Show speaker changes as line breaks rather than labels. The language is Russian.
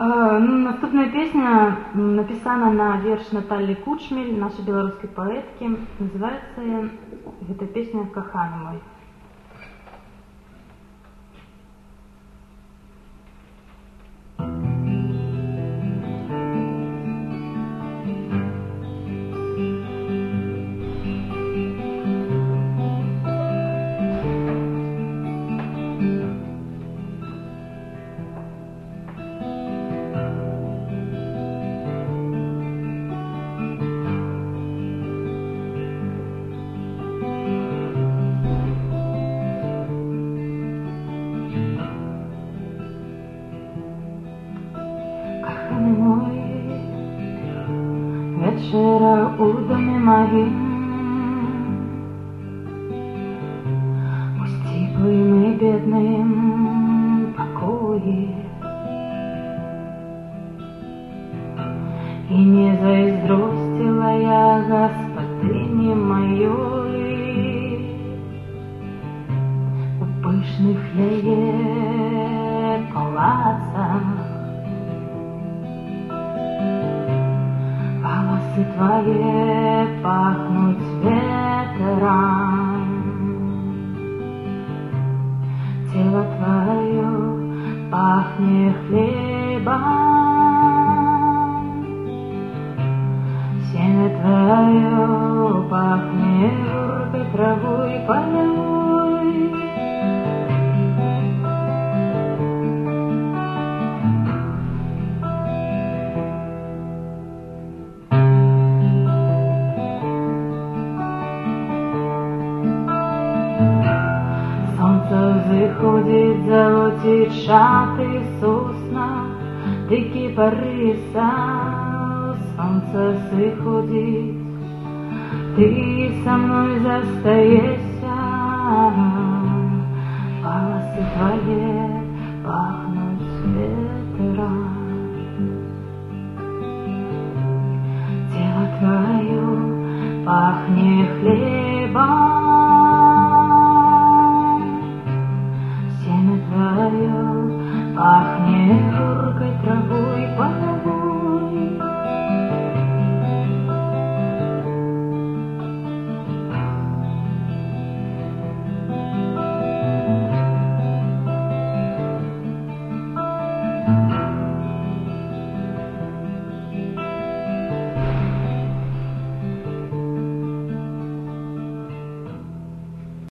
Наступная песня написана на верш Наталі Кучмель, нашей белорусской поэтки. Называется эта песня «Коханий мой».
Вечера у домі моїм, пустим и бедным покое, и не заиздростила я господыне моей у пышных яе палацах. Волосы твои пахнут ветром, тело твое пахнет хлебом, семя твое пахнет журкой, травой полевой. Заходит, золотит шаты сосна, дикие порыса, солнце заходит, ты со мной застаешься, волосы твои пахнут ветром, тело твое пахнет хлебом. Пахнет журкой, травой.